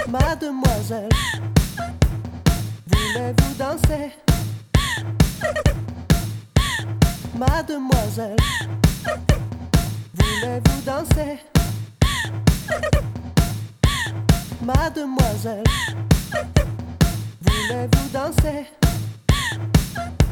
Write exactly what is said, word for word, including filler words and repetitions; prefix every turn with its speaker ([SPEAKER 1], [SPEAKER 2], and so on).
[SPEAKER 1] Mademoiselle, voulez-vous danser? Mademoiselle, voulez-vous danser? Mademoiselle, voulez-vous danser?